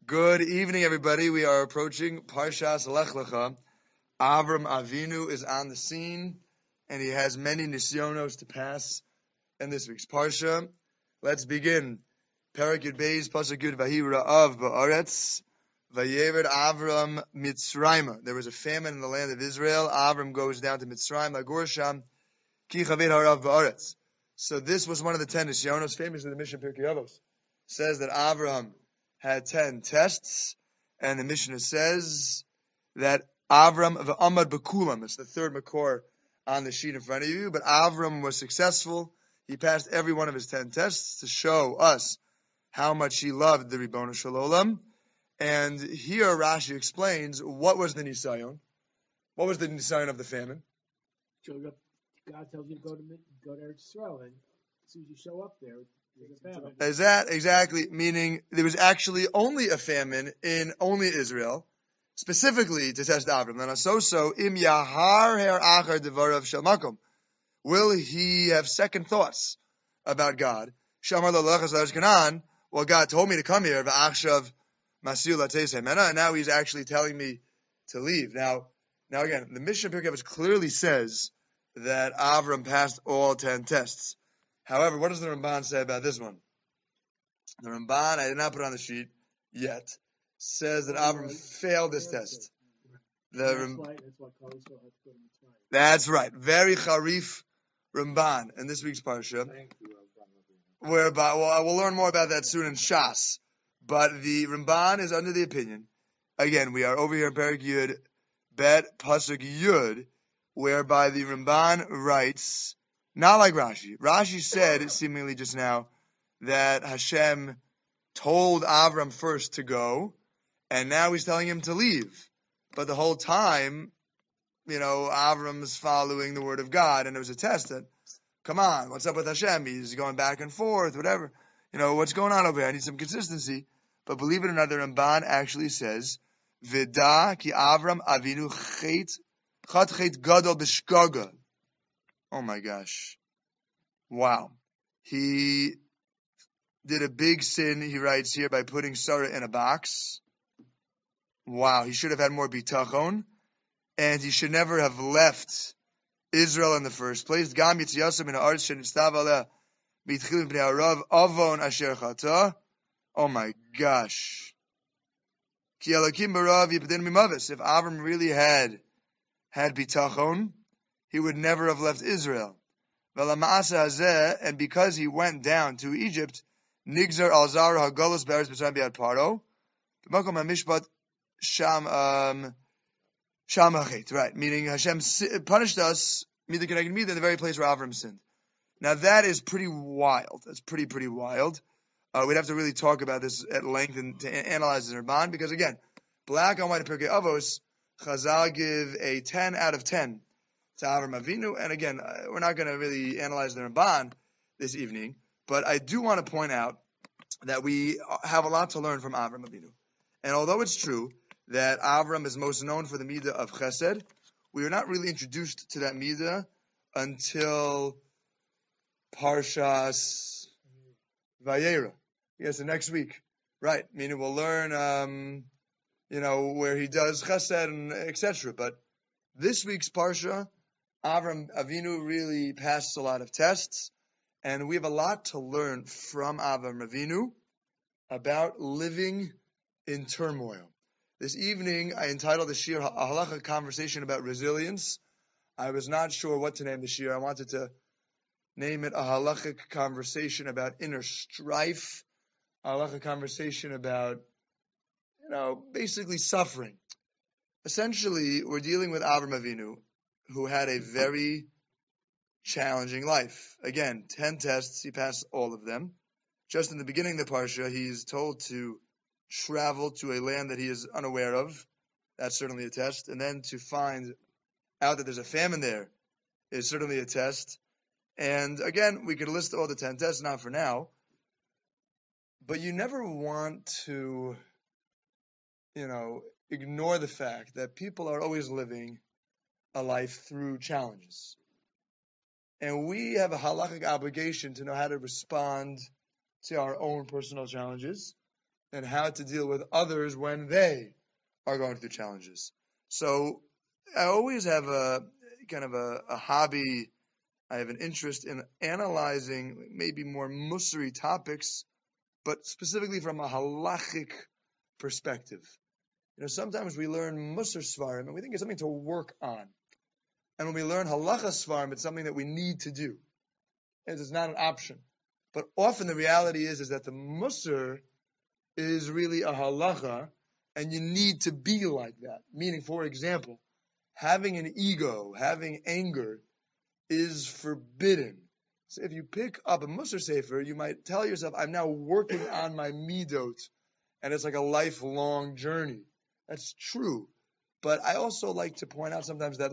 Good evening, everybody. We are approaching Parshas Lech Lecha. Avram Avinu is on the scene, and he has many nisyonos to pass in this week's Parsha. Let's begin. Perek Yud Beis, Pasuk Yud, Vahira of Ba'aretz, Vayered Avram Mitzrayma. There was a famine in the land of Israel. Avram goes down to Mitzrayim, Lagursham, Ki Chaved Harav Ba'aretz. So this was one of the 10 nisyonos, famous in the Mishnah Pirkei Avos. Says that Avram had 10 tests, and the Mishnah says that Avram v'amad b'kulam. It's the third makor on the sheet in front of you, but Avram was successful. He passed every one of his 10 tests to show us how much he loved the Ribono Shel Olam. And here Rashi explains what was the nisayon. What was the nisayon of the famine? God tells you to go to Eretz Yisrael, and as soon as you show up there, there's a famine. Is that exactly? Meaning there was actually only a famine in only Israel, specifically to test Avram. And so im yahar her achar devarav shel makom. Will he have second thoughts about God? Shamar lo lechas l'eretz Canaan. Well, God told me to come here. V'achshav masiu lateis hemena, and now He's actually telling me to leave. Now again, the Mishnah Pirkei Avos clearly says that Avram passed all 10 tests. However, what does the Ramban say about this one? The Ramban, I did not put it on the sheet yet, says that Avram failed this test. That's why Klal Yisrael has to go to Mitzrayim. That's right. Very Charif Ramban in this week's Parsha. Whereby, well, we'll learn more about that soon in Shas. But the Ramban is under the opinion. Again, we are over here in Perek Yud, Bet Pasuk Yud, whereby the Ramban writes, not like Rashi. Rashi said, seemingly just now, that Hashem told Avram first to go, and now He's telling him to leave. But the whole time, Avram's following the word of God, and it was a test that, come on, what's up with Hashem? He's going back and forth, whatever. What's going on over here? I need some consistency. But believe it or not, the Ramban actually says, Vida ki Avram Avinu chet gadol b'shgaga. Oh my gosh. Wow. He did a big sin, he writes here, by putting Sarah in a box. Wow. He should have had more bitachon, and he should never have left Israel in the first place. Gam yitziyasam in ha'aretz shenitztav aleh mitchilim b'nei harav avon asher chata. Oh my gosh. Ki Elokim barav yipedin mimavis. If Avram really had bitachon, he would never have left Israel. And because he went down to Egypt, Nigzar al Zara Hagolus Be'eretz Mitzrayim Bi'ad Paro, B'makom HaMishpat Shamachet, right? Meaning Hashem punished us in the very place where Avram sinned. Now that is pretty wild. That's pretty wild. We'd have to really talk about this at length and to analyze the Ramban, because again, black on white in Pirkei Avos, Chazal give a 10 out of 10 to Avram Avinu, and again, we're not going to really analyze the Ramban this evening, but I do want to point out that we have a lot to learn from Avram Avinu. And although it's true that Avram is most known for the midah of Chesed, we are not really introduced to that midah until Parshas Vayera. Yes, the next week, right? Meaning we'll learn, where he does Chesed and etc. But this week's Parsha, Avram Avinu really passes a lot of tests, and we have a lot to learn from Avram Avinu about living in turmoil. This evening, I entitled the shir a halacha conversation about resilience. I was not sure what to name the shir. I wanted to name it a halachic conversation about inner strife, a halachic conversation about, basically suffering. Essentially, we're dealing with Avram Avinu, who had a very challenging life. Again, 10 tests, he passed all of them. Just in the beginning of the Parsha, he's told to travel to a land that he is unaware of. That's certainly a test. And then to find out that there's a famine there is certainly a test. And again, we could list all the 10 tests, not for now. But you never want to, ignore the fact that people are always living a life through challenges. And we have a halachic obligation to know how to respond to our own personal challenges. and how to deal with others when they are going through challenges. So I always have a kind of a hobby. I have an interest in analyzing maybe more Musari topics, but specifically from a halachic perspective. Sometimes we learn Musar Svarim and we think it's something to work on. And when we learn halacha Svarim, it's something that we need to do. It's not an option. But often the reality is that the Musar is really a halacha, and you need to be like that. Meaning, for example, having an ego, having anger, is forbidden. So if you pick up a Musar Sefer, you might tell yourself, I'm now working on my midot, and it's like a lifelong journey. That's true. But I also like to point out sometimes that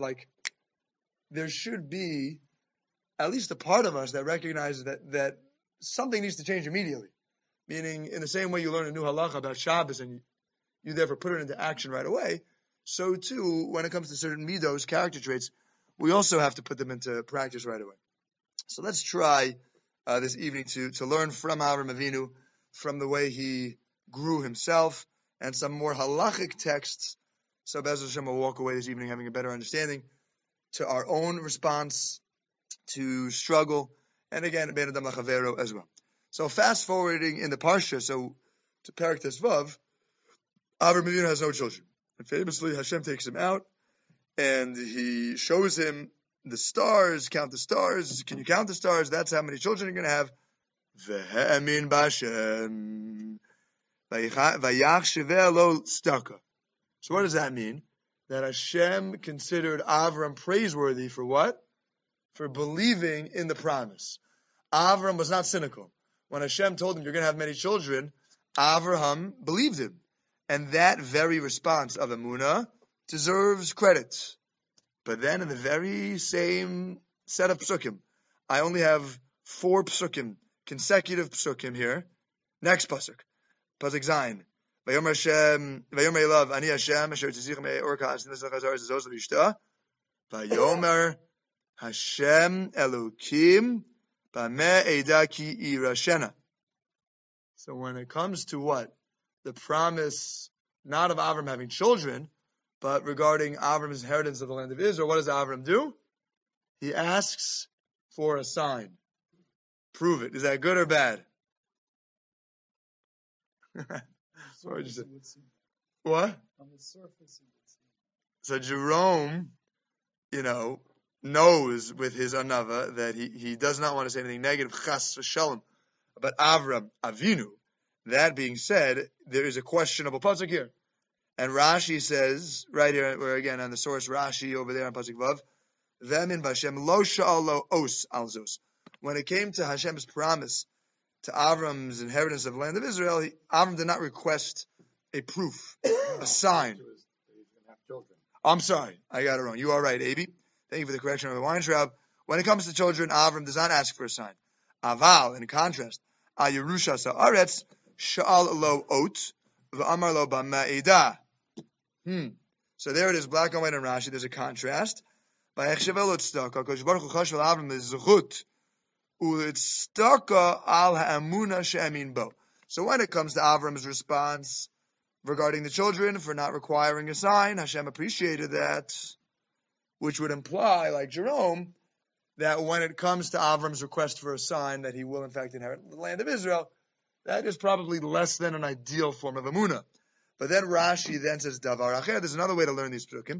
there should be at least a part of us that recognizes that something needs to change immediately. Meaning, in the same way you learn a new halacha about Shabbos and you therefore put it into action right away, so too, when it comes to certain midos, character traits, we also have to put them into practice right away. So let's try this evening to learn from Avram Avinu, from the way he grew himself, and some more halachic texts. So Be'ez Hashem will walk away this evening having a better understanding to our own response to struggle, and again, Ben Adam Lachavero as well. So fast forwarding in the Parsha, so to Perek Tesvav, Avram Avinu has no children. And famously, Hashem takes him out, and he shows him the stars, count the stars. Can you count the stars? That's how many children you're going to have. Ve'emin b'Hashem. Vayach sheveh lo staka. So what does that mean? That Hashem considered Avram praiseworthy for what? For believing in the promise. Avram was not cynical. When Hashem told him you're going to have many children, Avraham believed him. And that very response of Emunah deserves credit. But then in the very same set of psukim, I only have 4 psukim, consecutive psukim here. Next pasuk. Pasuk Zayin. Vayomer Hashem, Vayomer Elav, Ani Hashem, Asher Tzich Me Orkas, and this is Zos Vishta. Vayomer Hashem Elokim, Bameh Eida Ki Irashena. So when it comes to what? The promise, not of Avram having children, but regarding Avram's inheritance of the land of Israel, what does Avram do? He asks for a sign. Prove it. Is that good or bad? What? On the surface, so Jerome, knows with his anava that he does not want to say anything negative, chas v'shalom, about Avram Avinu. That being said, there is a questionable pasuk here. And Rashi says, right here, where again on the source Rashi over there on pasuk Vav, Ve'emin b'Hashem lo sha'al lo os al zos. When it came to Hashem's promise to Avram's inheritance of the land of Israel, Avram did not request a proof, a sign. I'm sorry, I got it wrong. You are right, Abi. Thank you for the correction of the Weintraub. When it comes to children, Avram does not ask for a sign. Aval, in contrast, Al Yerusha Sa'aretz, Sha'al lo ot, v'amar lo b'ma'ida. So there it is, black and white in Rashi. There's a contrast. So when it comes to Avram's response regarding the children for not requiring a sign, Hashem appreciated that, which would imply, like Jerome, that when it comes to Avram's request for a sign that he will in fact inherit the land of Israel, that is probably less than an ideal form of emunah. But then Rashi then says, Davar Acher, there's another way to learn these psukim.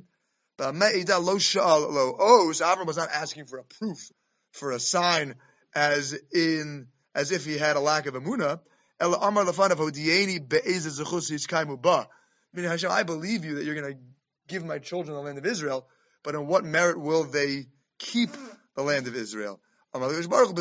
Avram was not asking for a proof, for a sign, as if he had a lack of emunah. Meaning, Hashem, I believe you that you're going to give my children the land of Israel, but in what merit will they keep the land of Israel? Okay,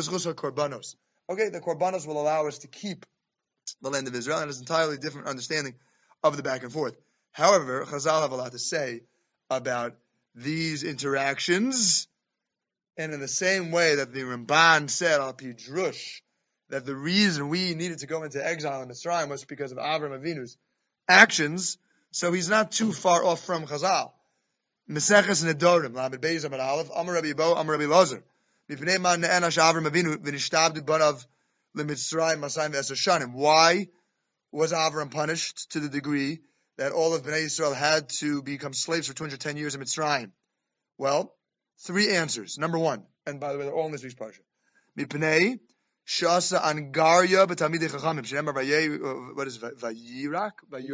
the korbanos will allow us to keep the land of Israel, and it's an entirely different understanding of the back and forth. However, Chazal have a lot to say about these interactions, and in the same way that the Ramban said, Al Pi Drush, that the reason we needed to go into exile in Mitzrayim was because of Avram Avinu's actions, so he's not too far off from Chazal. Meseches Nedorim, Lamed Beis Amar Aleph, Amar Rabbi Bo, Amar Rabbi Lozer. Mipnei ma ne'enash Avram Avinu v'nishtabdu banav leMitzrayim masayim v'eser shanim. Why was Avram punished to the degree that all of Bnei Yisrael had to become slaves for 210 years in Mitzrayim? Well, 3 answers. Number 1, and by the way, they're all in this week's parsha. Mipnei shasa angarya b'tamidei chachamim. Shenemar what is it? Vayirak?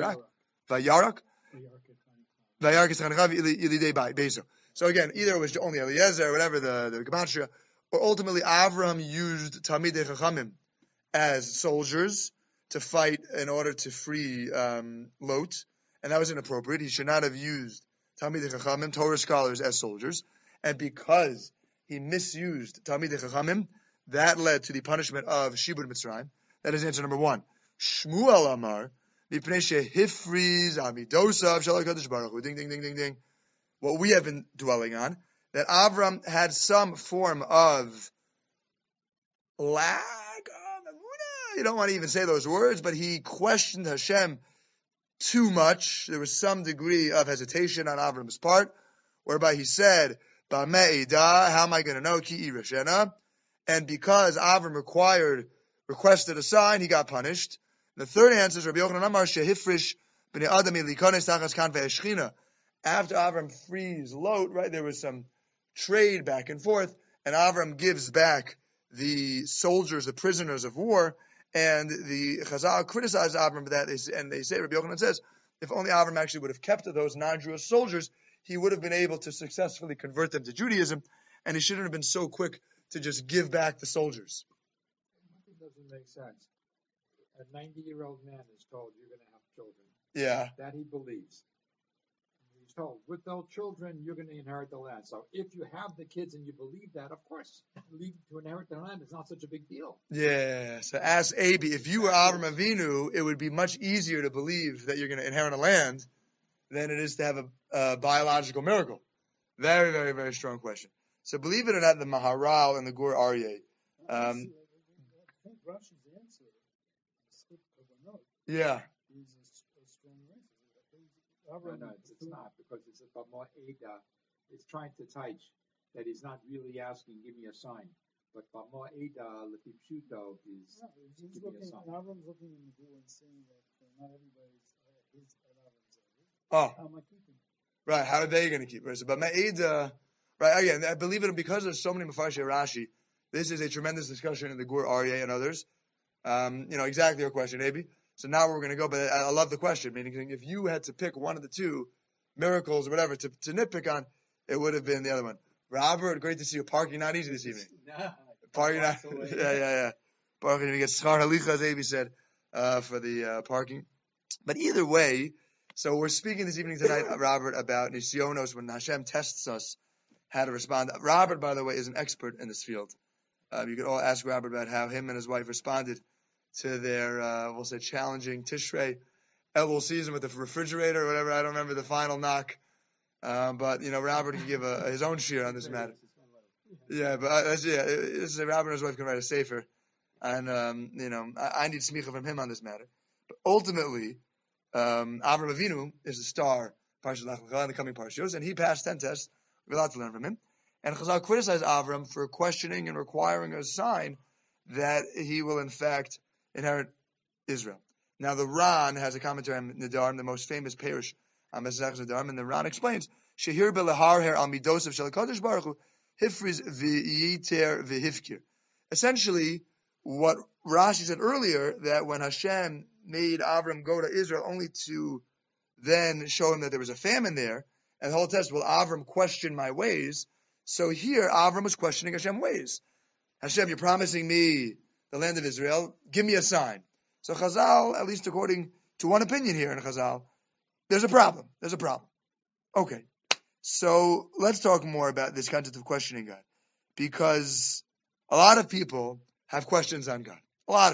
So again, either it was only Eliezer or whatever, the Gematria, or ultimately Avram used Talmidei Chachamim as soldiers to fight in order to free Lot, and that was inappropriate. He should not have used Talmidei Chachamim, Torah scholars, as soldiers, and because he misused Talmidei Chachamim, that led to the punishment of Shibud Mitzrayim. That is answer number 1. Shmuel Amar, Mipnei shehifriz amidosav shalai kadosh baruch hu. Ding, ding, ding, ding, ding. What we have been dwelling on, that Avram had some form of lack of emunah. You don't want to even say those words, but he questioned Hashem too much. There was some degree of hesitation on Avram's part, whereby he said, "Ba'me'ida, how am I going to know ki irashena?" And because Avram requested a sign, he got punished. The third answer is Rabbi Yochanan Amar shehifrish b'nei adam likones tachas kanvei eshchina. After Avram frees Lot, right, there was some trade back and forth, and Avram gives back the soldiers, the prisoners of war, and the Chazal criticized Avram for that, and they say, Rabbi Yochanan says, if only Avram actually would have kept those non-Jewish soldiers, he would have been able to successfully convert them to Judaism, and he shouldn't have been so quick to just give back the soldiers. It doesn't make sense. A 90-year-old man is told you're going to have children. Yeah. That he believes. He's told, with those children, you're going to inherit the land. So if you have the kids and you believe that, of course, to inherit the land is not such a big deal. Yeah. So ask Abi, if you were Avram Avinu, it would be much easier to believe that you're going to inherit a land than it is to have a biological miracle. Very, very, very strong question. So believe it or not, the Maharal and the Gur Aryeh. I think Rashi's answer, Yeah. is a strong answer. No, it's not, because it's a Bama Eda. It's trying to teach that he's not really asking, give me a sign. But Bama Eda, Lepipshuto, is give me a sign. Avram's looking in the Gur and saying that not everybody's his Avram's Oh. How am I keeping? Right. How are they going to keep it? So, but Ma'eda, right, again, I believe it because there's so many Mefarshei Rashi, this is a tremendous discussion in the Gur Aryeh and others. Exactly your question, Abi. So now we're going to go, but I love the question, meaning if you had to pick one of the two miracles or whatever to nitpick on, it would have been the other one. Robert, great to see you. Parking not easy this evening. Parking not, yeah. Parking, you get schar halicha, as Abi said, for the parking. But either way, so we're speaking this evening tonight, Robert, about Nisyonos, when Hashem tests us, how to respond. Robert, by the way, is an expert in this field. You could all ask Robert about how him and his wife responded to their, we'll say, challenging Tishrei Elul season with the refrigerator or whatever. I don't remember the final knock. But, Robert can give his own shir on this matter. Yeah, but this is Robert and his wife can write a sefer. And, I need smicha from him on this matter. But ultimately, Avram Avinu is the star, Parshat Lech Lecha, in the coming Parshiyos, and he passed 10 tests. We have a lot to learn from him. And Chazal criticized Avram for questioning and requiring a sign that he will, in fact, inherit Israel. Now, the Ran has a commentary on Nedarim, the most famous parish on Mesech Nedarim, and the Ran explains, Shehir beleharher al midosav shel HaKadosh Baruch Hu, hifriz v'yiter v'hifkir. Essentially, what Rashi said earlier, that when Hashem made Avram go to Israel only to then show him that there was a famine there, and the whole test, will Avram question my ways? So here, Avram was questioning Hashem's ways. Hashem, you're promising me the land of Israel. Give me a sign. So Chazal, at least according to one opinion here in Chazal, there's a problem. Okay. So let's talk more about this concept of questioning God. Because a lot of people have questions on God.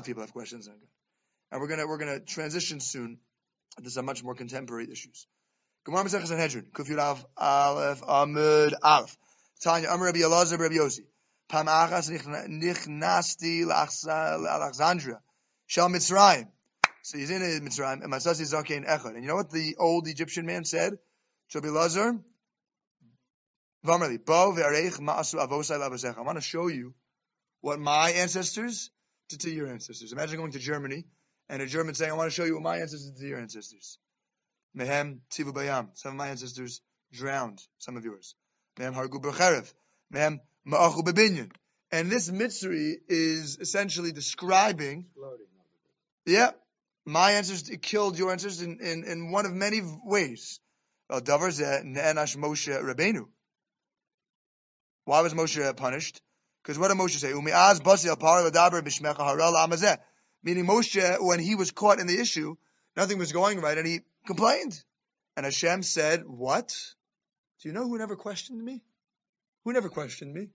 And we're gonna transition soon into some much more contemporary issues. Gemara Masechah Sanhedrin, Kuf Yud Aleph Amud Aleph. Tanya Amar Rabbi Elazar Rabbi Yossi. Pam achas nichnasti l'Alexandria shel Mitzrayim. So he's in Mitzrayim, and Masasi Zakein Echad. And you know what the old Egyptian man said? Rabbi Elazar, V'amarli, Bo ve'areich ma'asu avosai l'avosecha. I want to show you what my ancestors did to your ancestors. Imagine going to Germany and a German saying, I want to show you what my ancestors did to your ancestors. Mehem Tzivu Bayam. Some of my ancestors drowned some of yours. Mehem Hargu B'cherev. Mehem Ma'achu B'binyan. And this Mitzri is essentially describing, my ancestors killed your ancestors in one of many ways. Davar Zeh Ne'enash Moshe Rabbeinu. Why was Moshe punished? Because what did Moshe say? Umi'az basi al par l'daber b'shmecha hara l'amazeh. Meaning Moshe, when he was caught in the issue, nothing was going right, and he complained. And Hashem said, what? Do you know who never questioned me? Who never questioned me?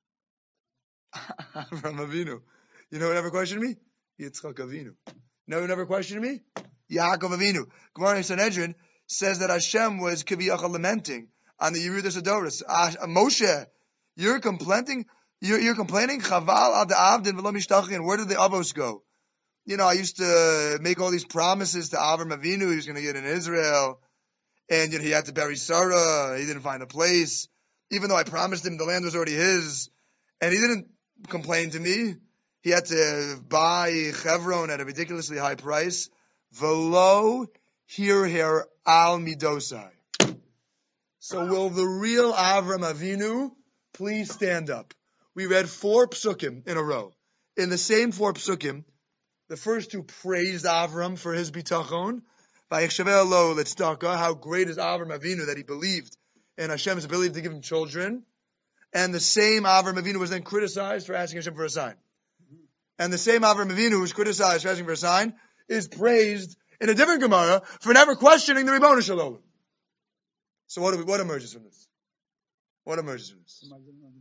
Avram Avinu. You know who never questioned me? Yitzchak Avinu. You know who never questioned me? Yaakov Avinu. Gemara in Sanhedrin says that Hashem was kiviyachal lamenting on the Yerudas Adoros. Moshe, you're complaining. Chaval ad avdin v'lo mishtachin. Where did the avos go? You know, I used to make all these promises to Avram Avinu. He was going to get in Israel, and he had to bury Sarah. He didn't find a place, even though I promised him the land was already his, and he didn't complain to me. He had to buy Chevron at a ridiculously high price. V'lo here al midosai. So will the real Avram Avinu please stand up? We read 4 psukim in a row. In the same 4 psukim, the first 2 praised Avram for his bitachon. How great is Avram Avinu that he believed in Hashem's ability to give him children. And the same Avram Avinu was then criticized for asking Hashem for a sign. And the same Avram Avinu who was criticized for asking for a sign is praised in a different Gemara for never questioning the Ribono Shel Olam. So what emerges from this? What emerges from this?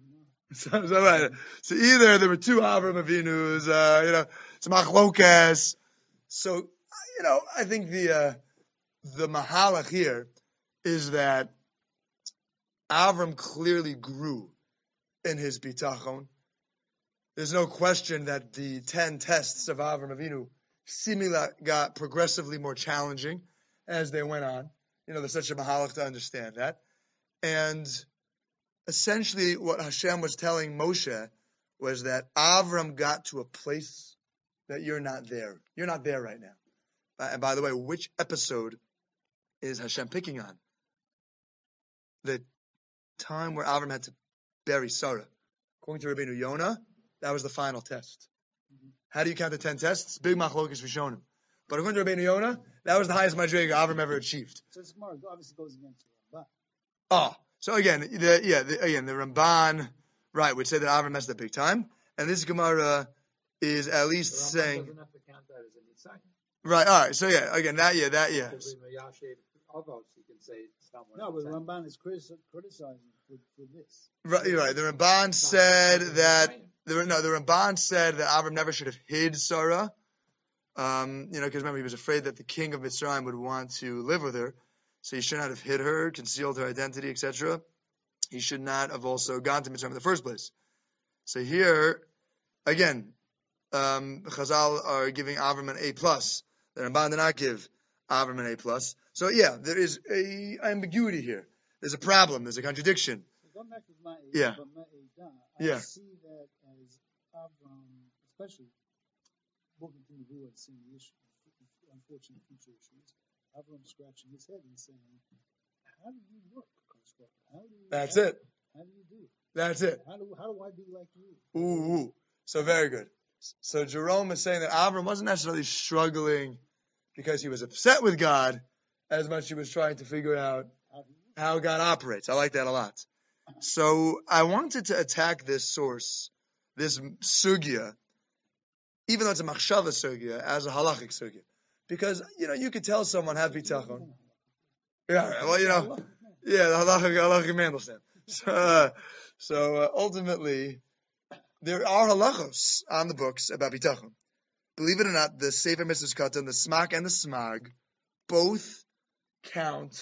So either there were 2 Avram Avinus, it's machlokas. So, I think the mahalach here is that Avram clearly grew in his bitachon. There's no question that the 10 tests of Avram Avinu seemingly got progressively more challenging as they went on. There's such a mahalach to understand that. And essentially what Hashem was telling Moshe was that Avram got to a place that you're not there. You're not there right now. And by the way, which episode is Hashem picking on? The time where Avram had to bury Sarah. According to Rabbeinu Yonah, that was the final test. How do you count the 10 tests? Big machlokas Rishonim. But according to Rabbeinu Yonah, that was the highest madriga Avram ever achieved. So this Gemara obviously goes against the Ramban. Oh, so again, the Ramban, right, would say that Avram messed up big time, and this Gemara is at least saying. Doesn't have to count that as a nisayon. Right. All right. So again, that yes. No, but the Ramban is criticizing for this. Right. You're right. The Ramban said that the Ramban said that Avram never should have hid Sarah. Because remember he was afraid that the king of Mitzrayim would want to live with her, so he should not have hid her, concealed her identity, etc. He should not have also gone to Mitzrayim in the first place. So here, again, Chazal are giving Avram an A+. The Ramban did not give Avram an A+. So there is a ambiguity here. There's a problem. There's a contradiction. So going back to Yeah. I see that as Avram, especially looking to Nebuah and seeing the issue, unfortunate future issues, Avram scratching his head and saying, how do you work? That's it. How do you do it? That's it. How do I be like you? Ooh. So very good. So Jerome is saying that Avram wasn't necessarily struggling because he was upset with God as much as he was trying to figure out how God operates. I like that a lot. So I wanted to attack this source, this sugya, even though it's a machshava sugya, as a halachic sugya. Because, you could tell someone have bitachon. Yeah, well, the halachic Mandelstand. So ultimately, there are halachos on the books about bitachon. Believe it or not, the Sefer Mitzvos Katan, the Smak and the Smag, both count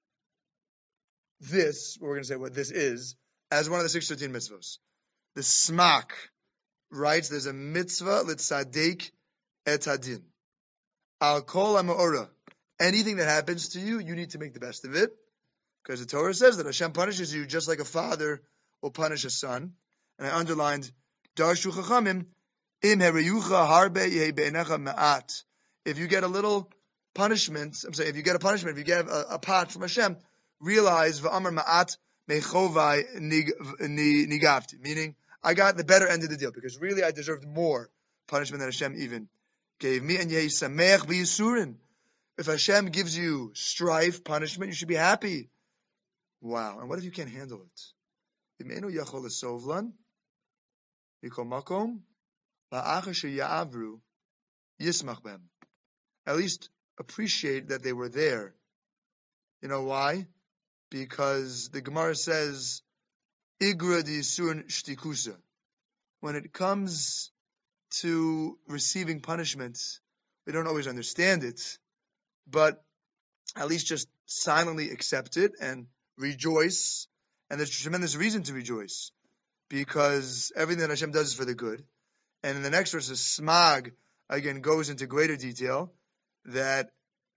this, we're going to say what this is, as one of the 613 mitzvos. The Smak writes there's a mitzvah l'tzadik et hadin. Al kol ha'ma'ora. Anything that happens to you, you need to make the best of it. Because the Torah says that Hashem punishes you just like a father will punish a son. And I underlined, Darshu chachamim, im hereyucha harbe yehi be'enecha ma'at. if you get a little punishment, if you get a pot from Hashem, realize v'amar ma'at mechovai nigavti, meaning I got the better end of the deal because really I deserved more punishment than Hashem even gave me. And yehi samech v'yisurin. If Hashem gives you strife, punishment, you should be happy. Wow. And what if you can't handle it? Imenu yachol esovlan mikol makom la'achar sheya'avru yismach bem. At least appreciate that they were there. You know why? Because the Gemara says, Igra di yisurin shtikusa. When it comes to receiving punishments, we don't always understand it, but at least just silently accept it and rejoice. And there's tremendous reason to rejoice, because everything that Hashem does is for the good. And in the next verse, the smag, again, goes into greater detail that,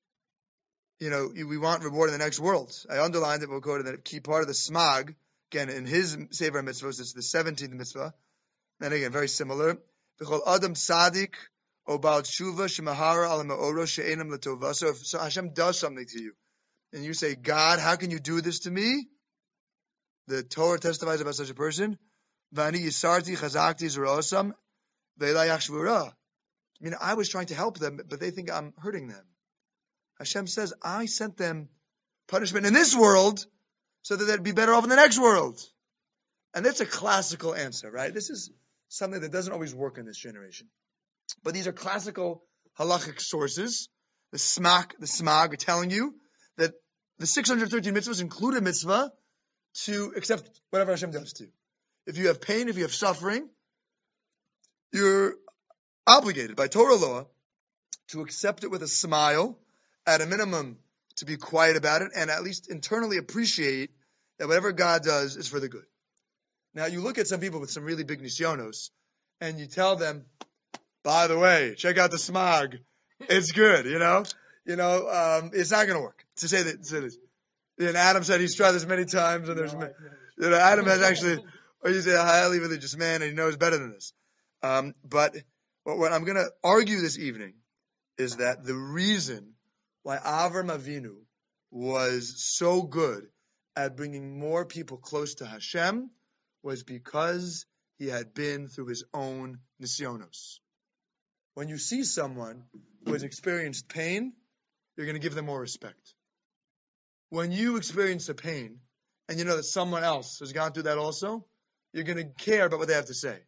we want reward in the next world. I underlined it, we'll go to the key part of the smag. Again, in his Sefer Mitzvahs, it's the 17th mitzvah. And again, very similar. So if Hashem does something to you, and you say, God, how can you do this to me? The Torah testifies about such a person. I mean, I was trying to help them, but they think I'm hurting them. Hashem says, I sent them punishment in this world so that they'd be better off in the next world. And that's a classical answer, right? This is something that doesn't always work in this generation. But these are classical halachic sources. The smag are telling you that the 613 mitzvahs include a mitzvah to accept whatever Hashem does to you. If you have pain, if you have suffering, you're obligated by Torah law to accept it with a smile, at a minimum to be quiet about it, and at least internally appreciate that whatever God does is for the good. Now, you look at some people with some really big nisyonos, and you tell them, by the way, check out the smag. It's good, it's not going to work. To say this. And Adam said he's tried this many times, and Adam has actually, he's a highly religious man, and he knows better than this. But what I'm going to argue this evening is that the reason why Avram Avinu was so good at bringing more people close to Hashem was because he had been through his own nisyonos. When you see someone who has experienced pain, you're going to give them more respect. When you experience a pain, and you know that someone else has gone through that also, you're going to care about what they have to say.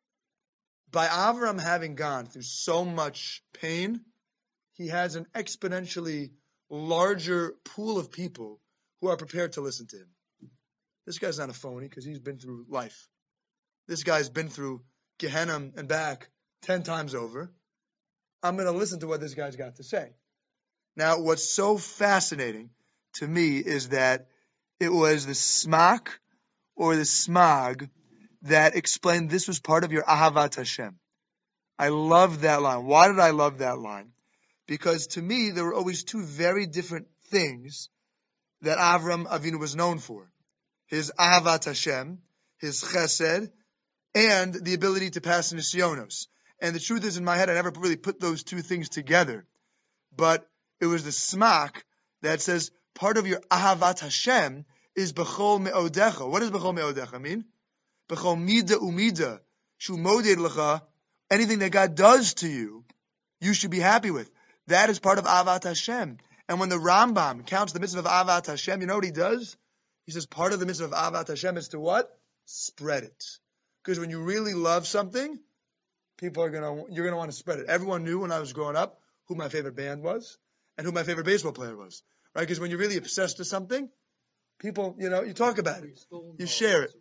By Avram having gone through so much pain, he has an exponentially larger pool of people who are prepared to listen to him. This guy's not a phony because he's been through life. This guy's been through Gehenna and back 10 times over. I'm going to listen to what this guy's got to say. Now, what's so fascinating to me is that it was the smak or the smag that explained this was part of your Ahavat Hashem. I love that line. Why did I love that line? Because to me, there were always two very different things that Avram Avinu was known for. His Ahavat Hashem, his Chesed, and the ability to pass Nisyonos. And the truth is, in my head, I never really put those two things together. But it was the smak that says, part of your Ahavat Hashem is B'chol Me'odecha. What does B'chol Me'odecha mean? B'chol Mida Umida. Shu Moded Lecha. Anything that God does to you, you should be happy with. That is part of Ahavat Hashem. And when the Rambam counts the mitzvah of Ahavat Hashem, you know what he does? He says part of the mitzvah of Ahavat Hashem is to what? Spread it. Because when you really love something, you're gonna want to spread it. Everyone knew when I was growing up who my favorite band was and who my favorite baseball player was. Right? Because when you're really obsessed with something, people, you talk about it. You share it.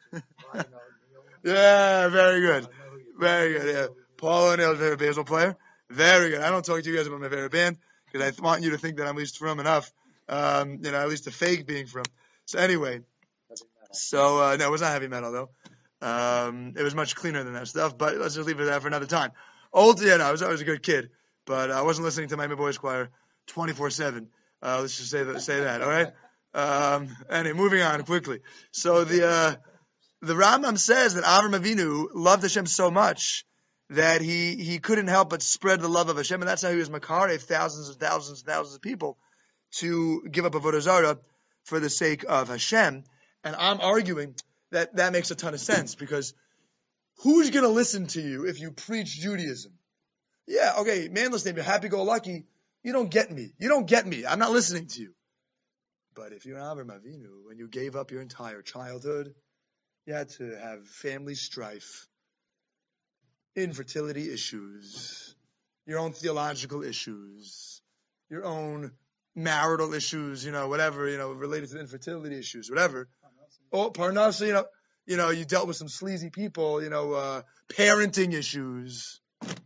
Yeah, very good. Very good, yeah. Paul O'Neill's favorite baseball player. Very good. I don't talk to you guys about my favorite band because I want you to think that I'm at least from enough. At least a fake being from. So anyway, no, it was not heavy metal though. It was much cleaner than that stuff, but let's just leave it there for another time. I was a good kid, but I wasn't listening to Miami Boys Choir 24/7. Let's just say that, all right? Anyway, moving on quickly. So the Rambam says that Avram Avinu loved Hashem so much that he couldn't help but spread the love of Hashem, and that's how he was makarev thousands and thousands and thousands of people to give up avodah zarah for the sake of Hashem. And I'm arguing that that makes a ton of sense, because who's going to listen to you if you preach Judaism? Yeah, okay, man, listen, you're happy-go-lucky. You don't get me. You don't get me. I'm not listening to you. But if you're Avraham Avinu, when you gave up your entire childhood, you had to have family strife, infertility issues, your own theological issues, your own marital issues, whatever, related to infertility issues, whatever. Oh, Parnasa, you dealt with some sleazy people, parenting issues.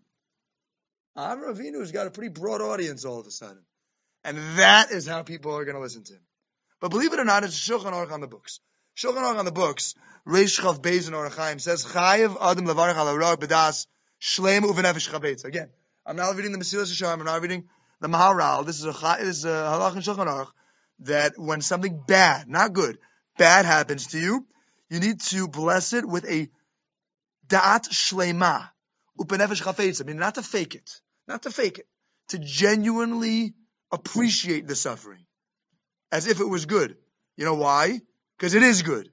Avraham Avinu's got a pretty broad audience all of a sudden. And that is how people are going to listen to him. But believe it or not, it's Shulchan Aruch on the books. Shulchan Aruch on the books, Reish Chav Beis in Orach Chaim says, Chayev Adam Levarach Al Aror B'das Shleim Uvenefesh Chabetz. Again, I'm not reading the Mesilas Yesharim, I'm not reading the Maharal. This is a halach in Shulchan Aruch that when something bad, not good, bad happens to you, you need to bless it with a Da'at Shleima Uvenefesh Chabetz. I mean, not to fake it, to genuinely appreciate the suffering as if it was good. You know why? Because it is good.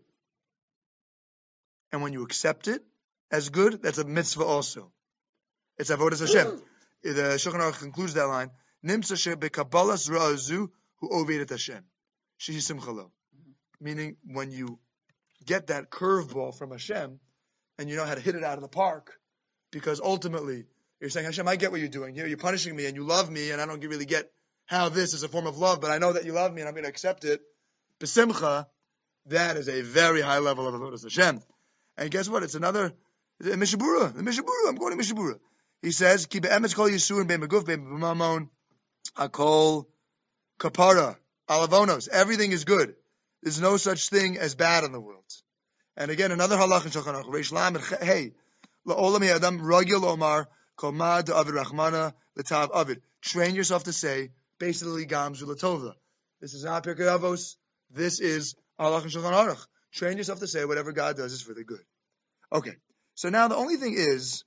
And when you accept it as good, that's a mitzvah also. It's avodas Hashem. The Shulchan Aruch concludes that line, Nimsa she'bekabalas ra'azu hu ovedet Hashem. Shehi simchalo. Meaning, when you get that curveball from Hashem, and you know how to hit it out of the park, because ultimately, you're saying, Hashem, I get what you're doing. You're punishing me, and you love me, and I don't really get how this is a form of love, but I know that you love me, and I'm going to accept it. B'simcha, that is a very high level of avodas Hashem. And guess what? It's another Mishabura. The Mishabura. I'm going to Mishabura. He says, "Ki be'emes kol yisurin be'meguf be'mamon akol kapara alavonos." Everything is good. There's no such thing as bad in the world. And again, another halach in Shulchan Aruch. Reish Lamed Hey la'olam yadam ragil omar kol ma da'avid rachmana l'tav avid. Train yourself to say basically Gamzu Latova. This is not Pirkei Avos. This is halach in Shulchan Aruch. Train yourself to say whatever God does is for the good. Okay, so now the only thing is,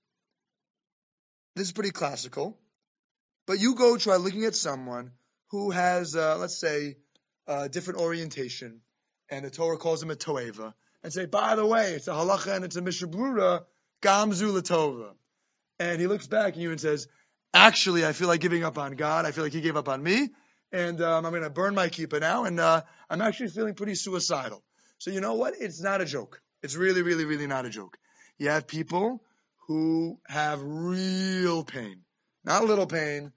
this is pretty classical, but you go try looking at someone who has, let's say, a different orientation, and the Torah calls him a Toeva, and say, by the way, it's a halacha and it's a Mishabura, Gamzu Latova. And he looks back at you and says, actually, I feel like giving up on God. I feel like he gave up on me, and I'm going to burn my kippah now, and I'm actually feeling pretty suicidal. So you know what? It's not a joke. It's really, really, really not a joke. You have people who have real pain. Not little pain,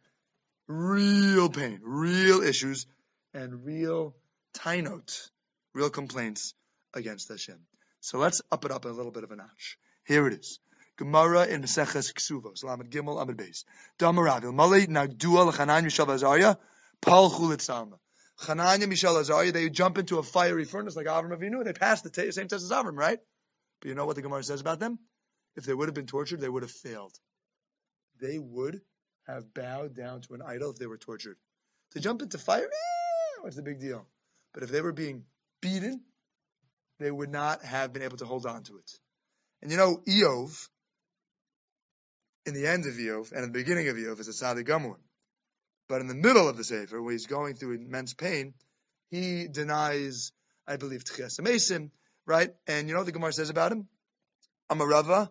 real issues, and real tainot, real complaints against Hashem. So let's up it up a little bit of a notch. Here it is. Gemara in Maseches Ksuvos, Lamed Gimel Amud Beis. Damaravil Malei Nagdua l'Chanan Mishav Azariah Pal Chulit Salma. Chananya, Mishael, Azariah, they jump into a fiery furnace like Avraham Avinu. They passed the same test as Avraham, right? But you know what the Gemara says about them? If they would have been tortured, they would have failed. They would have bowed down to an idol if they were tortured. To jump into fire, what's the big deal? But if they were being beaten, they would not have been able to hold on to it. And you know, Eov, in the end of Eov and in the beginning of Eov, is a Tzaddik Gamur. But in the middle of the Sefer, where he's going through immense pain, he denies, I believe, Tchias HaMesim, right? And you know what the Gemara says about him? The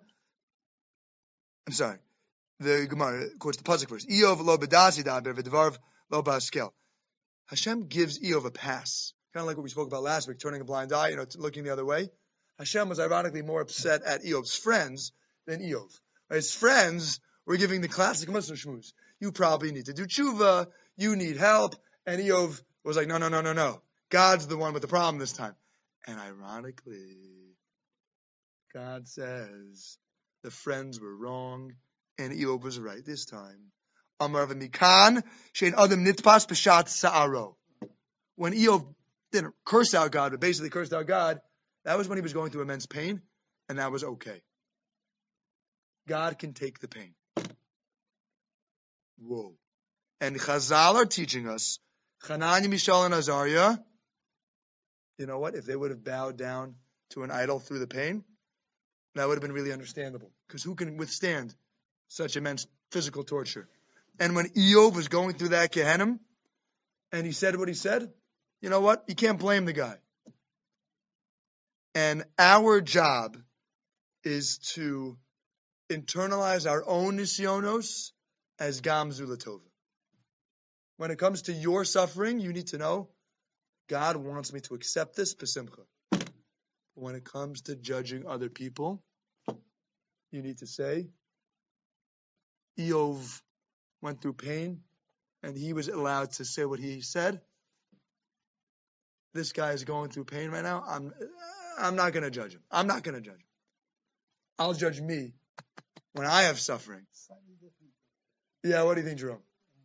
Gemara quotes the Pasuk verse. Eov lo bedasi daber v'dvarv lo ba'askel. Hashem gives Eov a pass. Kind of like what we spoke about last week, turning a blind eye, looking the other way. Hashem was ironically more upset at Eov's friends than Eov. His friends were giving the classic Muslim shmooze. You probably need to do tshuva, you need help. And Eov was like, no. God's the one with the problem this time. And ironically, God says the friends were wrong and Eov was right this time. Amar v'mikan shein adam nitpas b'shat sa'aro. When Eov didn't curse out God, but basically cursed out God, that was when he was going through immense pain, and that was okay. God can take the pain. Whoa. And Chazal are teaching us, Chananya, Mishael, and Azariah, you know what? If they would have bowed down to an idol through the pain, that would have been really understandable. Because who can withstand such immense physical torture. And when Eov was going through that Gehenna, and he said what he said, you know what? You can't blame the guy. And our job is to internalize our own nisyonos as Gam Zulatova. When it comes to your suffering, you need to know God wants me to accept this b'simcha. When it comes to judging other people, you need to say, Eov went through pain, and he was allowed to say what he said. This guy is going through pain right now. I'm not going to judge him. I'm not going to judge him. I'll judge me when I have suffering. Slightly different. Yeah, what do you think, Jerome?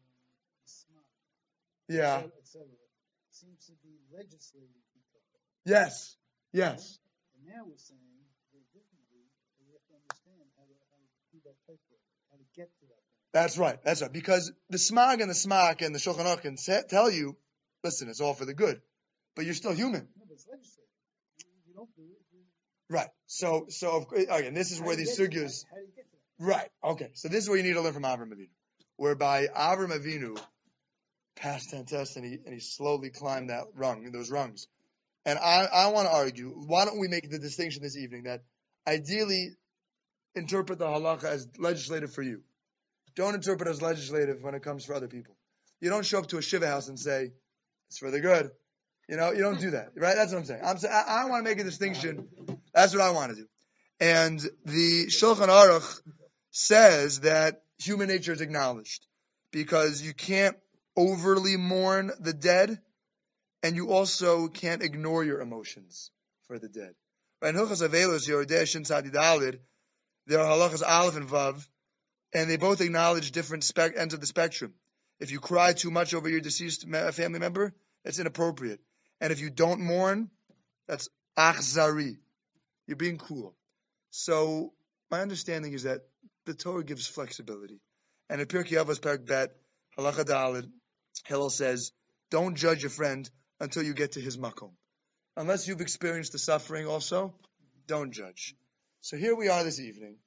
Yeah. Seems to be legislating people. Yes. Yes. And now we're saying very differently, we have to understand how to do that tightrope, how to get to that point. That's right. That's right. Because the Smag and the Smak and the Shulchan Aruch can tell you, listen, it's all for the good, but you're still human. No, but it's legislative. You don't do it. Right. So again, this is where these sugyas. How do you get to that? Right. Okay. So this is what you need to learn from Avram Avinu, whereby Avram Avinu passed that test and he slowly climbed those rungs. And I want to argue, why don't we make the distinction this evening that ideally interpret the halacha as legislative for you. Don't interpret it as legislative when it comes for other people. You don't show up to a shiva house and say, it's for the good. You don't do that, right? That's what I'm saying. I want to make a distinction. That's what I want to do. And the Shulchan Aruch says that human nature is acknowledged because you can't overly mourn the dead, and you also can't ignore your emotions for the dead. Right? In Hilchos Avelos, Yoredeh Shin Tzadi Daled, there are halachas Aleph and Vav, and they both acknowledge different ends of the spectrum. If you cry too much over your deceased family member, it's inappropriate. And if you don't mourn, that's achzari. You're being cruel. So my understanding is that the Torah gives flexibility. And in Pirkei Avos Perek Bet, Halacha Daled, Hillel says, don't judge a friend until you get to his makom. Unless you've experienced the suffering also, don't judge. So here we are this evening,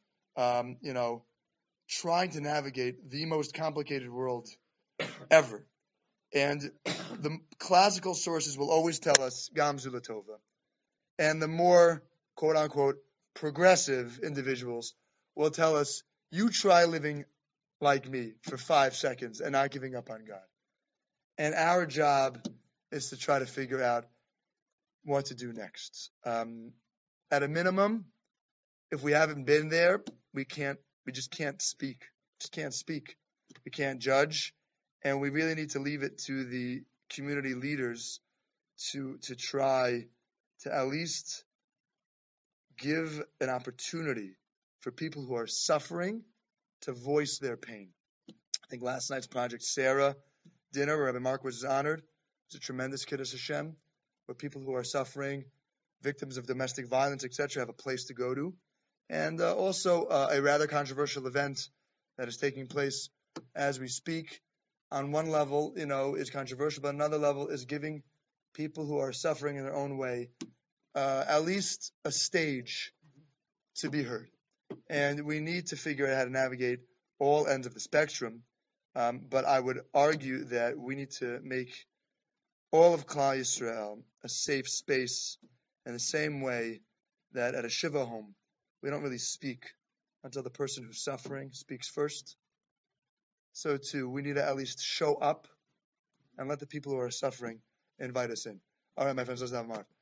trying to navigate the most complicated world ever. And the classical sources will always tell us Gam Zulatova. And the more, quote unquote, progressive individuals will tell us, you try living like me for 5 seconds and not giving up on God. And our job is to try to figure out what to do next. At a minimum, if we haven't been there, we just can't speak. We can't judge. And we really need to leave it to the community leaders to try to at least give an opportunity for people who are suffering to voice their pain. I think last night's Project Sarah dinner, where Rabbi Mark was honored, was a tremendous Kiddush Hashem, where people who are suffering, victims of domestic violence, etc., have a place to go to. And also a rather controversial event that is taking place as we speak. On one level, is controversial, but another level is giving people who are suffering in their own way at least a stage to be heard. And we need to figure out how to navigate all ends of the spectrum. But I would argue that we need to make all of Klal Yisrael a safe space in the same way that at a Shiva home, we don't really speak until the person who's suffering speaks first. So too, we need to at least show up and let the people who are suffering invite us in. All right, my friends, let's have a mark.